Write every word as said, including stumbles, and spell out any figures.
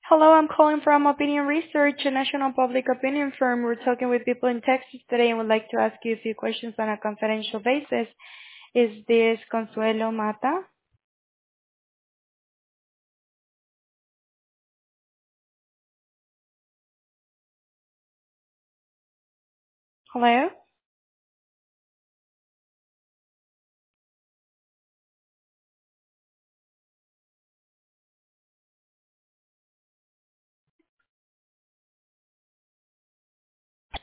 Hello, I'm calling from Opinion Research, a national public opinion firm. We're talking with people in Texas today and would like to ask you a few questions on a confidential basis. Is this Consuelo Mata? Hello?